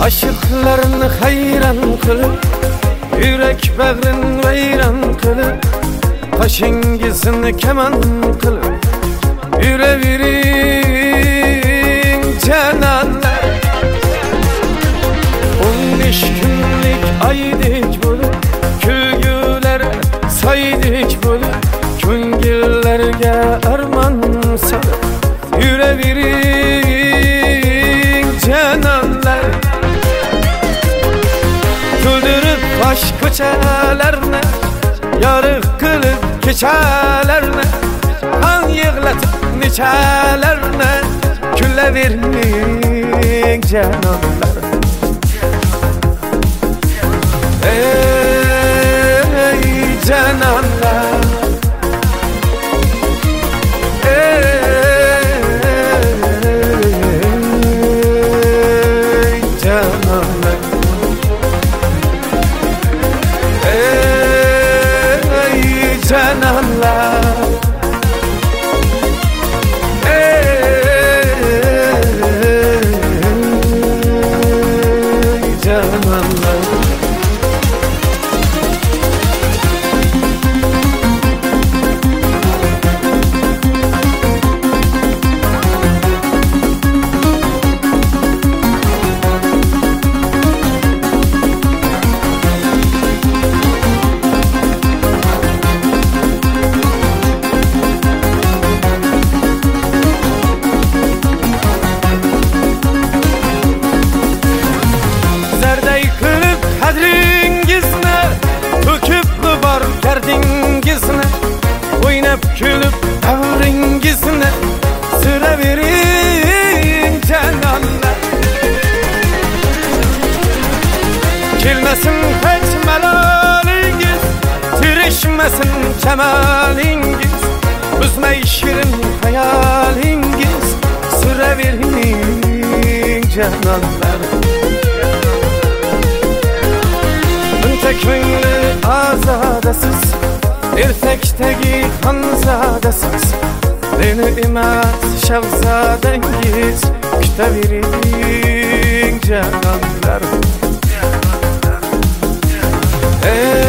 Aşıqlarını hayran qilib, yürek bag'rin vayron qilib, qoshingizni kaman qilib yuravering janonlar. 15 kunlik aydek bo'lib, kulgular saydek bo'lib, ko'ngillarga armon solib yuravering janonlar. To'ldirib bosh ko'chalarni, yorug' qilib kechalarni, qon yig'latib nechalarni kulavering janonlar. Ey janonlar, ey janonlar, ey janonlar, ey janonlar. Qadringizni to'kib bor dardingizni, o'ynab kulib davringizni suravering janonlar. Kelmasin hech malolingiz, tirishmasin jamalingiz, buzmay shirin hayolingiz suravering janonlar. Ko'ngli azodasiz, ertakdagi xonzodasiz, meni emas shahzodangiz kutavering janonlar.